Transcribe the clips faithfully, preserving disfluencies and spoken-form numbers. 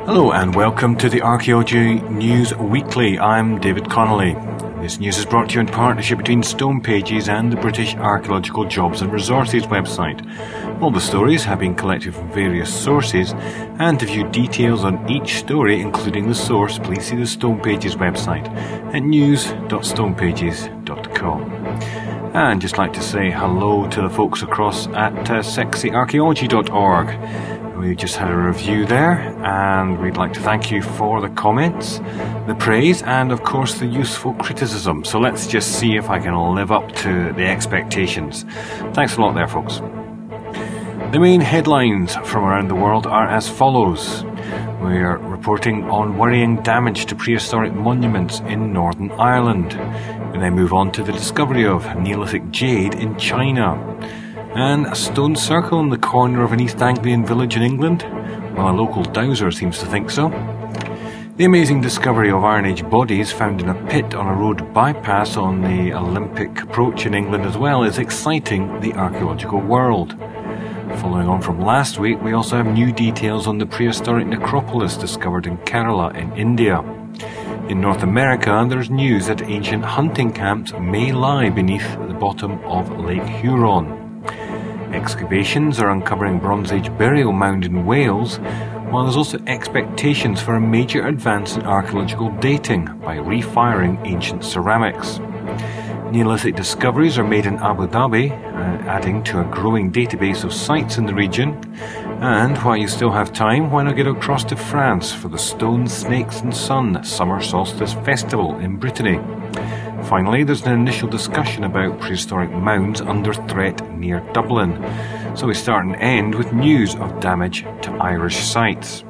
Hello and welcome to the Archaeology News Weekly. I'm David Connolly. This news is brought to you in partnership between Stone Pages and the British Archaeological Jobs and Resources website. All the stories have been collected from various sources, and to view details on each story, including the source, please see the Stone Pages website at news dot stone pages dot com. And just like to say hello to the folks across at uh, sexy archaeology dot org. We just had a review there, and we'd like to thank you for the comments, the praise, and of course the useful criticism. So let's just see if I can live up to the expectations. Thanks a lot there, folks. The main headlines from around the world are as follows. We're reporting on worrying damage to prehistoric monuments in Northern Ireland. We then move on to the discovery of Neolithic jade in China. And a stone circle in the corner of an East Anglian village in England? Well, a local dowser seems to think so. The amazing discovery of Iron Age bodies found in a pit on a road bypass on the Olympic approach in England as well is exciting the archaeological world. Following on from last week, we also have new details on the prehistoric necropolis discovered in Kerala in India. In North America, there's news that ancient hunting camps may lie beneath the bottom of Lake Huron. Excavations are uncovering Bronze Age burial mound in Wales, while there's also expectations for a major advance in archaeological dating by refiring ancient ceramics. Neolithic discoveries are made in Abu Dhabi, uh, adding to a growing database of sites in the region. And while you still have time, why not get across to France for the Stone, Snakes and Sun Summer Solstice Festival in Brittany? Finally, there's an initial discussion about prehistoric mounds under threat near Dublin. So we start and end with news of damage to Irish sites.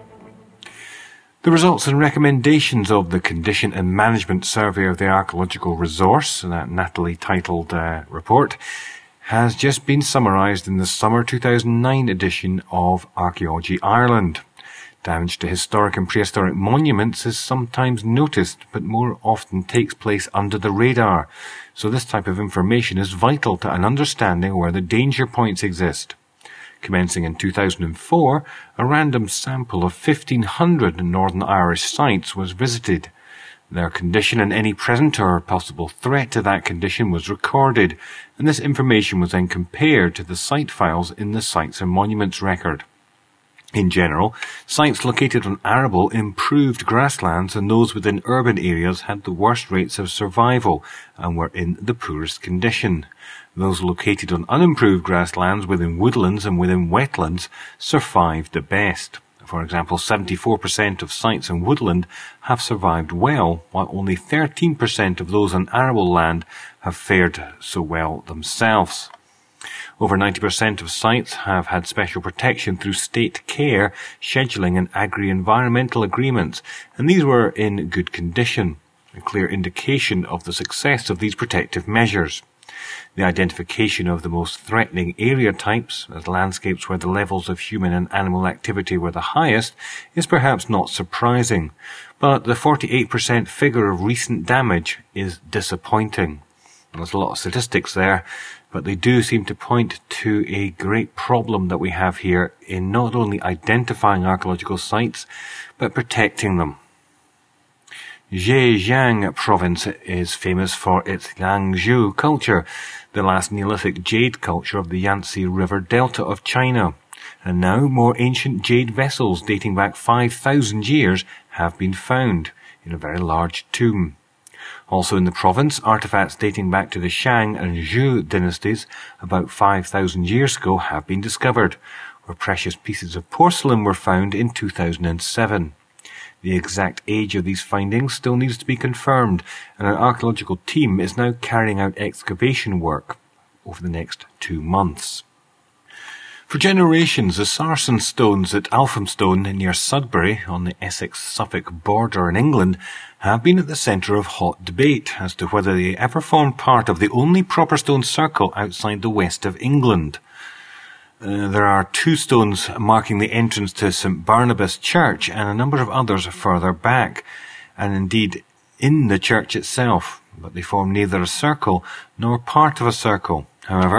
The results and recommendations of the Condition and Management Survey of the Archaeological Resource, that Natalie titled uh, report, has just been summarised in the summer two thousand nine edition of Archaeology Ireland. Damage to historic and prehistoric monuments is sometimes noticed, but more often takes place under the radar. So this type of information is vital to an understanding where the danger points exist. Commencing in two thousand four, a random sample of fifteen hundred Northern Irish sites was visited. Their condition and any present or possible threat to that condition was recorded, and this information was then compared to the site files in the Sites and Monuments record. In general, sites located on arable, improved grasslands and those within urban areas had the worst rates of survival and were in the poorest condition. Those located on unimproved grasslands within woodlands and within wetlands survived the best. For example, seventy-four percent of sites in woodland have survived well, while only thirteen percent of those on arable land have fared so well themselves. Over ninety percent of sites have had special protection through state care, scheduling and agri-environmental agreements, and these were in good condition, a clear indication of the success of these protective measures. The identification of the most threatening area types, as landscapes where the levels of human and animal activity were the highest, is perhaps not surprising, but the forty-eight percent figure of recent damage is disappointing. There's a lot of statistics there, but they do seem to point to a great problem that we have here in not only identifying archaeological sites, but protecting them. Zhejiang province is famous for its Yangzhou culture, the last Neolithic jade culture of the Yangtze River Delta of China. And now more ancient jade vessels dating back five thousand years have been found in a very large tomb. Also in the province, artifacts dating back to the Shang and Zhou dynasties about five thousand years ago have been discovered, where precious pieces of porcelain were found in two thousand seven. The exact age of these findings still needs to be confirmed, and an archaeological team is now carrying out excavation work over the next two months. For generations, the sarsen stones at Alphamstone near Sudbury on the Essex-Suffolk border in England have been at the centre of hot debate as to whether they ever formed part of the only proper stone circle outside the west of England. Uh, there are two stones marking the entrance to St Barnabas Church and a number of others further back, and indeed in the church itself, but they form neither a circle nor part of a circle. However,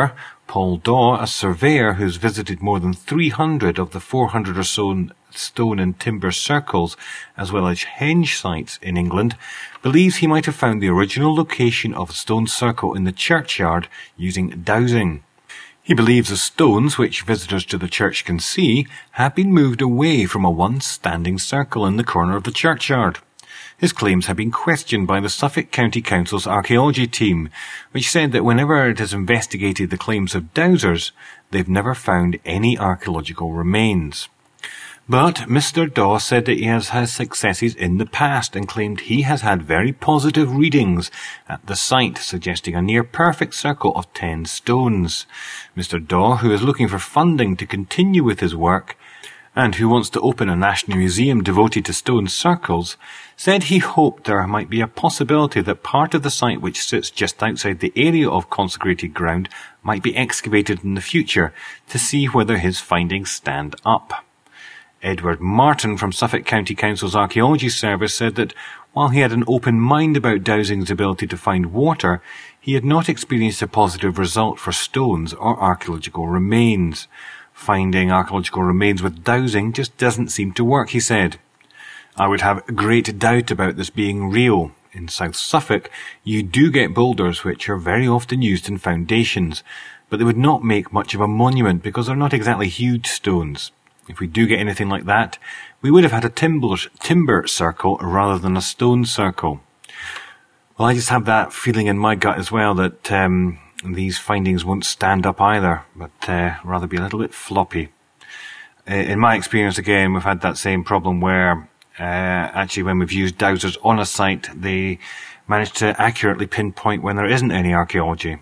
Paul Daw, a surveyor who's visited more than three hundred of the four hundred or so stone and timber circles, as well as henge sites in England, believes he might have found the original location of a stone circle in the churchyard using dowsing. He believes the stones, which visitors to the church can see, have been moved away from a once standing circle in the corner of the churchyard. His claims have been questioned by the Suffolk County Council's archaeology team, which said that whenever it has investigated the claims of dowsers, they've never found any archaeological remains. But Mister Daw said that he has had successes in the past and claimed he has had very positive readings at the site, suggesting a near-perfect circle of ten stones. Mister Daw, who is looking for funding to continue with his work, and who wants to open a national museum devoted to stone circles, said he hoped there might be a possibility that part of the site which sits just outside the area of consecrated ground might be excavated in the future to see whether his findings stand up. Edward Martin from Suffolk County Council's Archaeology Service said that while he had an open mind about dowsing's ability to find water, he had not experienced a positive result for stones or archaeological remains. Finding archaeological remains with dowsing just doesn't seem to work, he said. I would have great doubt about this being real. In South Suffolk, you do get boulders which are very often used in foundations, but they would not make much of a monument because they're not exactly huge stones. If we do get anything like that, we would have had a timber, timber circle rather than a stone circle. Well, I just have that feeling in my gut as well that um, these findings won't stand up either, but uh, rather be a little bit floppy. Uh, in my experience, again, we've had that same problem where uh, actually when we've used dowsers on a site, they manage to accurately pinpoint when there isn't any archaeology.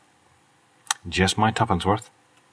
Just my tuppence worth.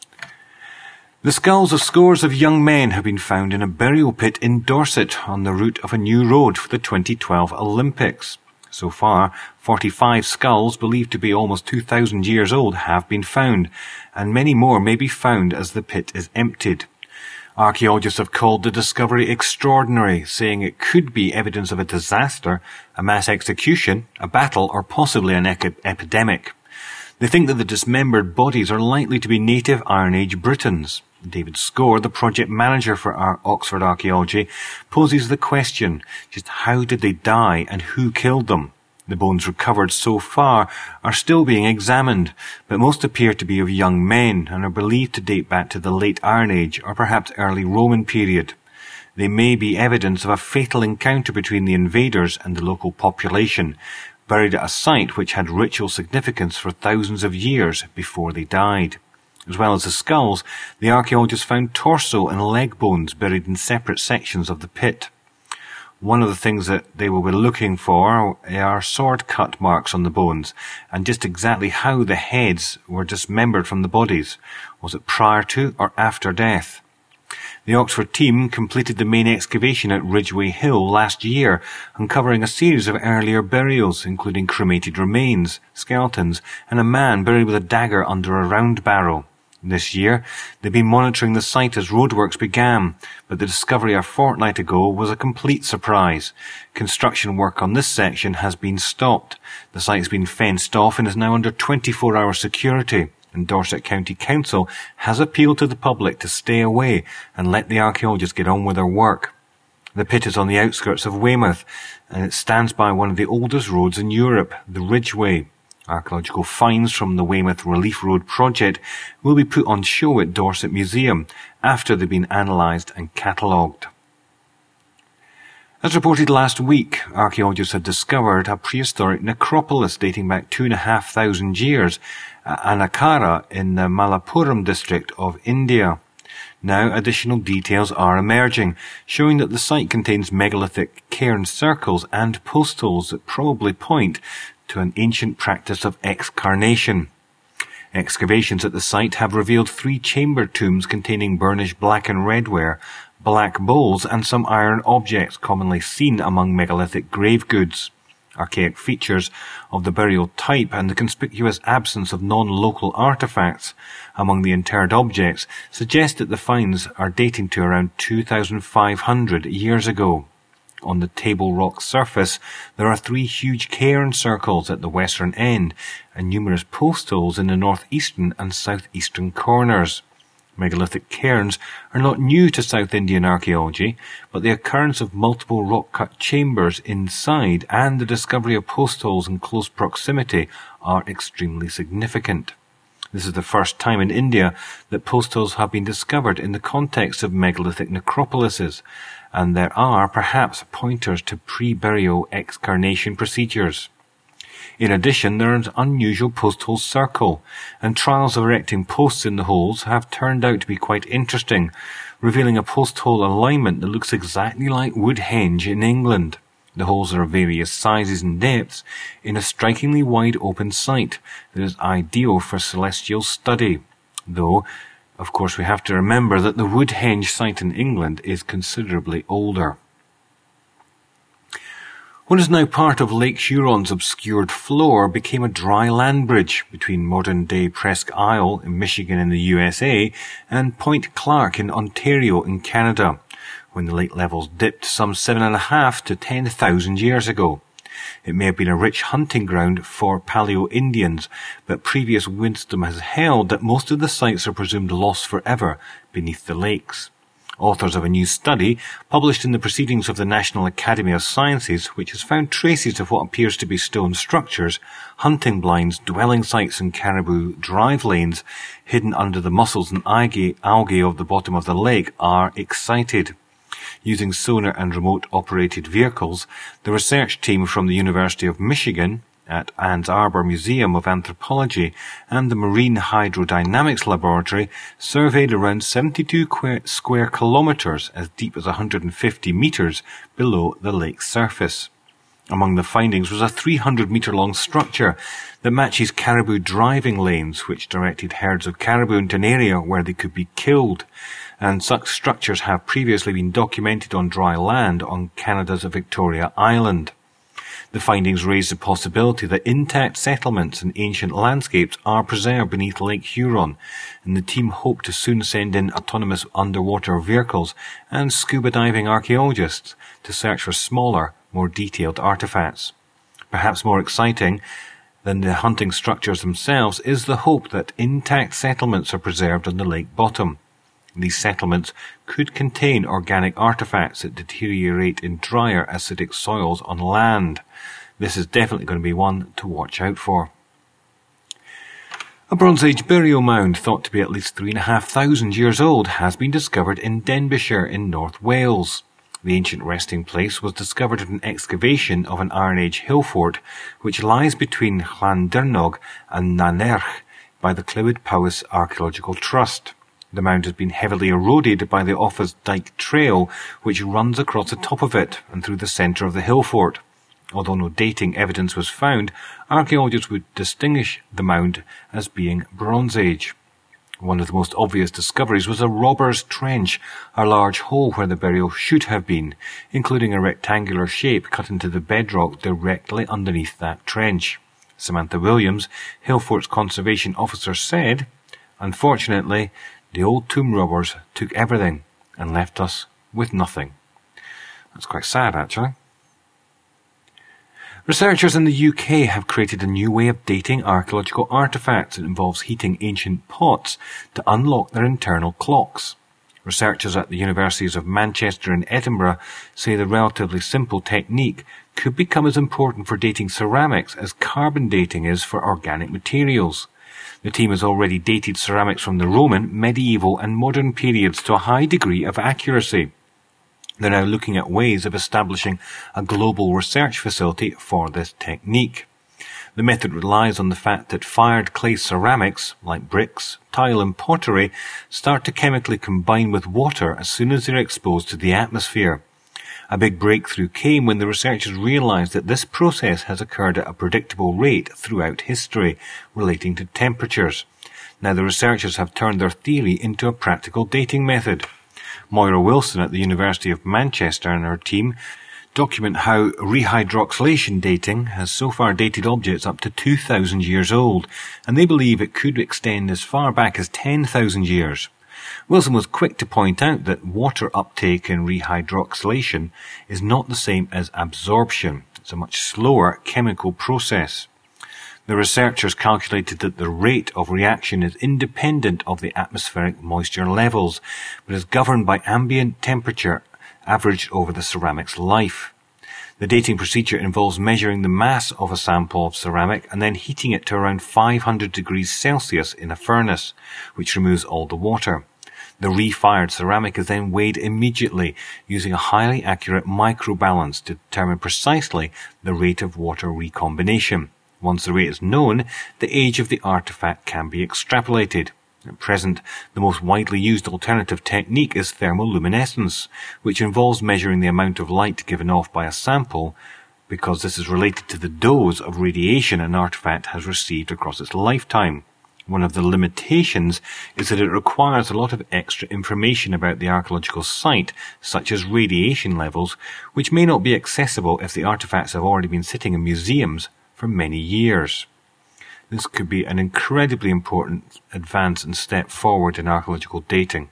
The skulls of scores of young men have been found in a burial pit in Dorset on the route of a new road for the twenty twelve Olympics. So far, forty-five skulls, believed to be almost two thousand years old, have been found, and many more may be found as the pit is emptied. Archaeologists have called the discovery extraordinary, saying it could be evidence of a disaster, a mass execution, a battle, or possibly an ec- epidemic. They think that the dismembered bodies are likely to be native Iron Age Britons. David Score, the project manager for our Oxford Archaeology, poses the question, just how did they die and who killed them? The bones recovered so far are still being examined, but most appear to be of young men and are believed to date back to the late Iron Age or perhaps early Roman period. They may be evidence of a fatal encounter between the invaders and the local population, buried at a site which had ritual significance for thousands of years before they died. As well as the skulls, the archaeologists found torso and leg bones buried in separate sections of the pit. One of the things that they will be looking for are sword cut marks on the bones, and just exactly how the heads were dismembered from the bodies. Was it prior to or after death? The Oxford team completed the main excavation at Ridgeway Hill last year, uncovering a series of earlier burials, including cremated remains, skeletons, and a man buried with a dagger under a round barrow. This year, they've been monitoring the site as roadworks began, but the discovery a fortnight ago was a complete surprise. Construction work on this section has been stopped. The site has been fenced off and is now under twenty-four hour security, and Dorset County Council has appealed to the public to stay away and let the archaeologists get on with their work. The pit is on the outskirts of Weymouth, and it stands by one of the oldest roads in Europe, the Ridgeway. Archaeological finds from the Weymouth Relief Road project will be put on show at Dorset Museum after they've been analysed and catalogued. As reported last week, archaeologists had discovered a prehistoric necropolis dating back two and a half thousand years at Anakkara in the Malappuram district of India. Now additional details are emerging, showing that the site contains megalithic cairn circles and postholes that probably point to an ancient practice of excarnation. Excavations at the site have revealed three chamber tombs containing burnished black and red ware, black bowls, and some iron objects commonly seen among megalithic grave goods. Archaic features of the burial type and the conspicuous absence of non-local artefacts among the interred objects suggest that the finds are dating to around two thousand five hundred years ago. On the Table Rock surface, there are three huge cairn circles at the western end and numerous post holes in the northeastern and southeastern corners. Megalithic cairns are not new to South Indian archaeology, but the occurrence of multiple rock-cut chambers inside and the discovery of post holes in close proximity are extremely significant. This is the first time in India that post holes have been discovered in the context of megalithic necropolises, and there are perhaps pointers to pre-burial excarnation procedures. In addition, there is an unusual post-hole circle, and trials of erecting posts in the holes have turned out to be quite interesting, revealing a post-hole alignment that looks exactly like Woodhenge in England. The holes are of various sizes and depths in a strikingly wide open site that is ideal for celestial study, though, of course, we have to remember that the Woodhenge site in England is considerably older. What is now part of Lake Huron's obscured floor became a dry land bridge between modern-day Presque Isle in Michigan in the U S A and Point Clark in Ontario in Canada, when the lake levels dipped some seven and a half to ten thousand years ago. It may have been a rich hunting ground for Paleo-Indians, but previous wisdom has held that most of the sites are presumed lost forever beneath the lakes. Authors of a new study, published in the Proceedings of the National Academy of Sciences, which has found traces of what appears to be stone structures, hunting blinds, dwelling sites and caribou drive lanes hidden under the mussels and algae, algae of the bottom of the lake, are excited. Using sonar and remote-operated vehicles, the research team from the University of Michigan at Ann Arbor Museum of Anthropology and the Marine Hydrodynamics Laboratory surveyed around seventy-two square kilometers, as deep as one hundred fifty meters, below the lake's surface. Among the findings was a three hundred meter long structure that matches caribou driving lanes, which directed herds of caribou into an area where they could be killed, and such structures have previously been documented on dry land on Canada's Victoria Island. The findings raise the possibility that intact settlements and ancient landscapes are preserved beneath Lake Huron, and the team hope to soon send in autonomous underwater vehicles and scuba diving archaeologists to search for smaller, more detailed artifacts. Perhaps more exciting than the hunting structures themselves is the hope that intact settlements are preserved on the lake bottom. These settlements could contain organic artifacts that deteriorate in drier, acidic soils on land. This is definitely going to be one to watch out for. A Bronze Age burial mound thought to be at least three and a half thousand years old has been discovered in Denbighshire in North Wales. The ancient resting place was discovered at an excavation of an Iron Age hill fort, which lies between Llandyrnog and Nannerch by the Clwyd Powys Archaeological Trust. The mound has been heavily eroded by the Offa's Dyke Trail, which runs across the top of it and through the centre of the hill fort. Although no dating evidence was found, archaeologists would distinguish the mound as being Bronze Age. One of the most obvious discoveries was a robber's trench, a large hole where the burial should have been, including a rectangular shape cut into the bedrock directly underneath that trench. Samantha Williams, Hillfort's conservation officer, said, "Unfortunately, the old tomb robbers took everything and left us with nothing." That's quite sad, actually. Researchers in the U K have created a new way of dating archaeological artefacts that involves heating ancient pots to unlock their internal clocks. Researchers at the Universities of Manchester and Edinburgh say the relatively simple technique could become as important for dating ceramics as carbon dating is for organic materials. The team has already dated ceramics from the Roman, medieval and modern periods to a high degree of accuracy. They're now looking at ways of establishing a global research facility for this technique. The method relies on the fact that fired clay ceramics, like bricks, tile and pottery, start to chemically combine with water as soon as they're exposed to the atmosphere. A big breakthrough came when the researchers realized that this process has occurred at a predictable rate throughout history, relating to temperatures. Now the researchers have turned their theory into a practical dating method. Moira Wilson at the University of Manchester and her team document how rehydroxylation dating has so far dated objects up to two thousand years old, and they believe it could extend as far back as ten thousand years. Wilson was quick to point out that water uptake in rehydroxylation is not the same as absorption. It's a much slower chemical process. The researchers calculated that the rate of reaction is independent of the atmospheric moisture levels, but is governed by ambient temperature averaged over the ceramic's life. The dating procedure involves measuring the mass of a sample of ceramic and then heating it to around five hundred degrees Celsius in a furnace, which removes all the water. The refired ceramic is then weighed immediately using a highly accurate microbalance to determine precisely the rate of water recombination. Once the rate is known, the age of the artifact can be extrapolated. At present, the most widely used alternative technique is thermoluminescence, which involves measuring the amount of light given off by a sample, because this is related to the dose of radiation an artifact has received across its lifetime. One of the limitations is that it requires a lot of extra information about the archaeological site, such as radiation levels, which may not be accessible if the artifacts have already been sitting in museums for many years. This could be an incredibly important advance and step forward in archaeological dating.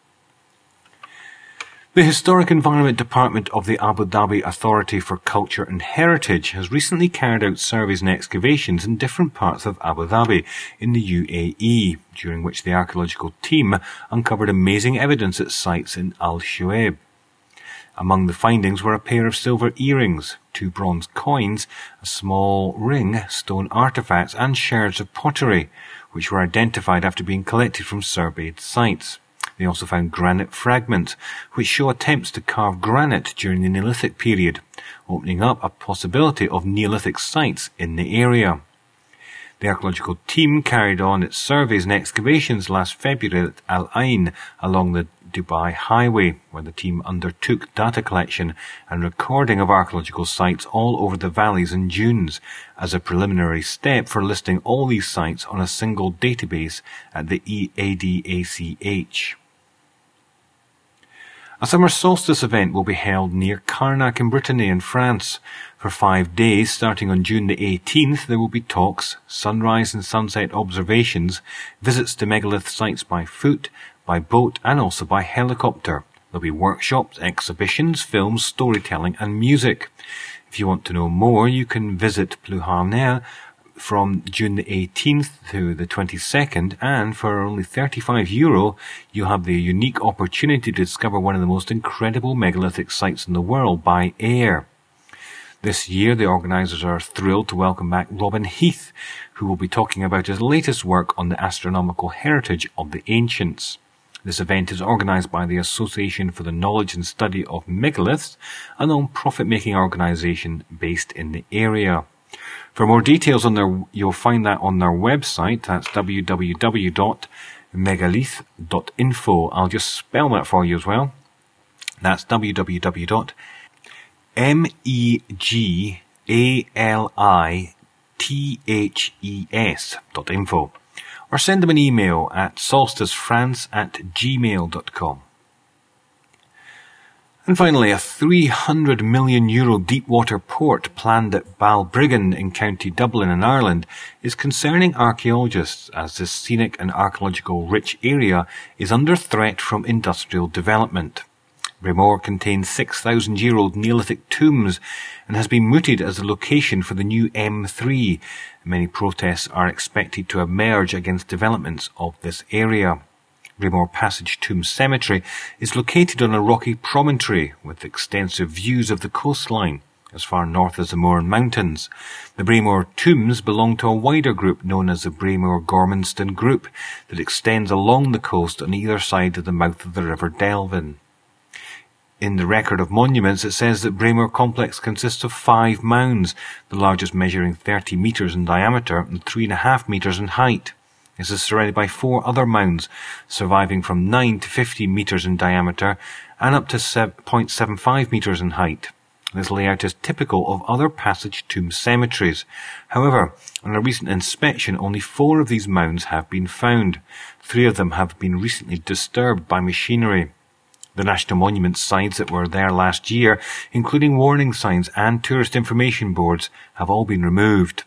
The Historic Environment Department of the Abu Dhabi Authority for Culture and Heritage has recently carried out surveys and excavations in different parts of Abu Dhabi in the U A E, during which the archaeological team uncovered amazing evidence at sites in Al Shuaib. Among the findings were a pair of silver earrings, two bronze coins, a small ring, stone artifacts and sherds of pottery, which were identified after being collected from surveyed sites. They also found granite fragments, which show attempts to carve granite during the Neolithic period, opening up a possibility of Neolithic sites in the area. The archaeological team carried on its surveys and excavations last February at Al Ain along the Dubai Highway, where the team undertook data collection and recording of archaeological sites all over the valleys and dunes as a preliminary step for listing all these sites on a single database at the A D A C H. A summer solstice event will be held near Carnac in Brittany in France. For five days, starting on June the eighteenth, there will be talks, sunrise and sunset observations, visits to megalith sites by foot, by boat and also by helicopter. There'll be workshops, exhibitions, films, storytelling and music. If you want to know more, you can visit Plouharnel from June the eighteenth to the twenty-second, and for only thirty-five euro, you'll have the unique opportunity to discover one of the most incredible megalithic sites in the world by air. This year, the organisers are thrilled to welcome back Robin Heath, who will be talking about his latest work on the astronomical heritage of the ancients. This event is organised by the Association for the Knowledge and Study of Megaliths, a non-profit-making organisation based in the area. For more details on their, you'll find that on their website. That's w w w dot megalith dot info. I'll just spell that for you as well. That's w w w dot megalith dot info. Or send them an email at solsticefrance at gmail dot com. And finally, a three hundred million euro deep-water port planned at Balbriggan in County Dublin in Ireland is concerning archaeologists, as this scenic and archaeological rich area is under threat from industrial development. Braemore contains six thousand year old Neolithic tombs and has been mooted as a location for the new M three. Many protests are expected to emerge against developments of this area. Braemore Passage Tomb Cemetery is located on a rocky promontory with extensive views of the coastline, as far north as the Mourne Mountains. The Braemore tombs belong to a wider group known as the Braemore-Gormanston Group that extends along the coast on either side of the mouth of the River Delvin. In the record of monuments, it says that Braemore Complex consists of five mounds, the largest measuring thirty metres in diameter and three and a half metres in height. This is surrounded by four other mounds, surviving from nine to fifteen metres in diameter and up to zero point seven five metres in height. This layout is typical of other passage tomb cemeteries. However, on a recent inspection, only four of these mounds have been found. Three of them have been recently disturbed by machinery. The National Monument signs that were there last year, including warning signs and tourist information boards, have all been removed.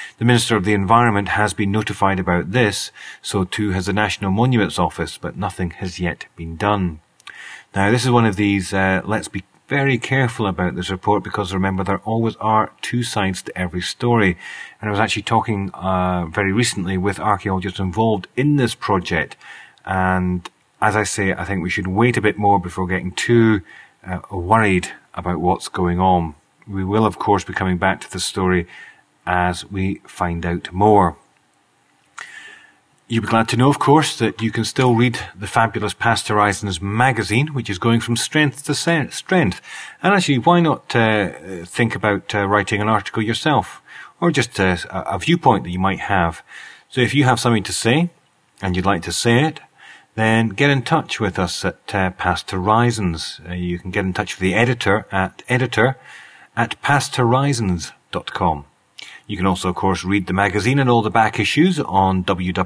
The Minister of the Environment has been notified about this, so too has the National Monuments Office, but nothing has yet been done. Now, this is one of these, uh, let's be very careful about this report, because remember, there always are two sides to every story. And I was actually talking uh, very recently with archaeologists involved in this project, and as I say, I think we should wait a bit more before getting too uh, worried about what's going on. We will, of course, be coming back to the story as we find out more. You'll be glad to know, of course, that you can still read the fabulous Past Horizons magazine, which is going from strength to strength. And actually, why not uh, think about uh, writing an article yourself, or just uh, a viewpoint that you might have. So if you have something to say, and you'd like to say it, then get in touch with us at uh, Past Horizons. Uh, you can get in touch with the editor at editor at past horizons dot com. You can also, of course, read the magazine and all the back issues on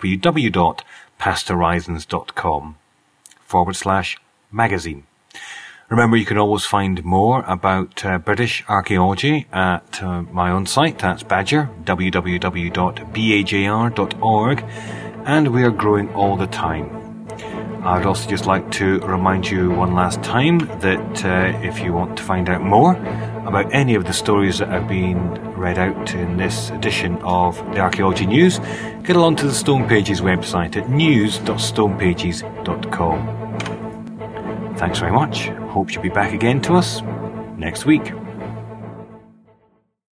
www.pasthorizons.com forward slash magazine. Remember, you can always find more about uh, British archaeology at uh, my own site, that's Badger, w w w dot bajr dot org, and we are growing all the time. I'd also just like to remind you one last time that uh, if you want to find out more about any of the stories that have been read out in this edition of the Archaeology News, get along to the Stone Pages website at news dot stone pages dot com. Thanks very much. Hope you'll be back again to us next week.